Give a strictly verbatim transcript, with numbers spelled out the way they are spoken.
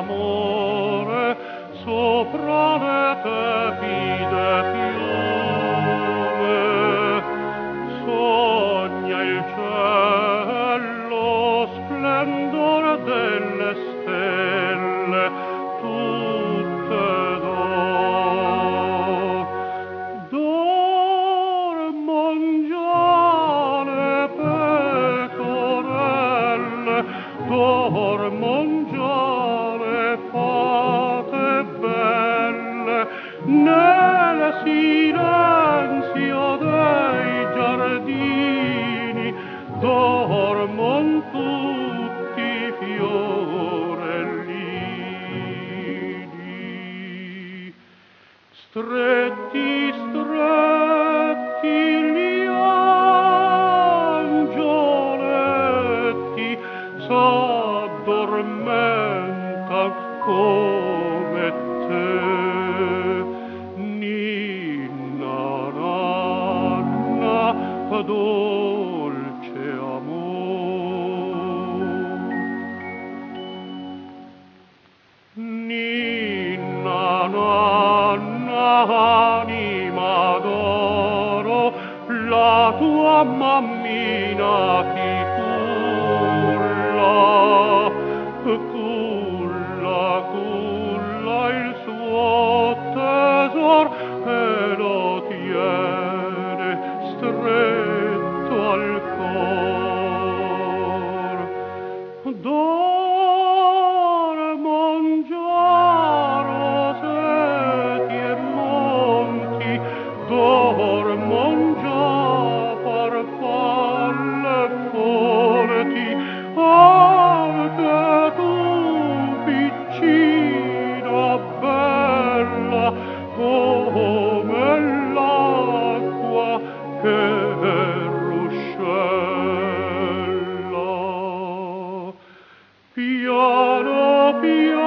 d'amore sopra le tepide piume. Sogna il cielo splendore delle stelle, tutte d'or. Dormon già le pecorelle, dormon già le fate belle, nel silenzio dei giardini dormon tutti i fiorellini. Stretti, stretti gli angioletti s'addormentan come te. Ninna nanna, dolce amor. Ninna nanna, anima d'oro, la tua mammina ti culla, culla, culla il suo tesor e lo tiene stretto al cor. Dormon già roseti e monti, dormon già farfalle forti, anche tu, piccina bella, come l'acqua che ruscella. Piano, piano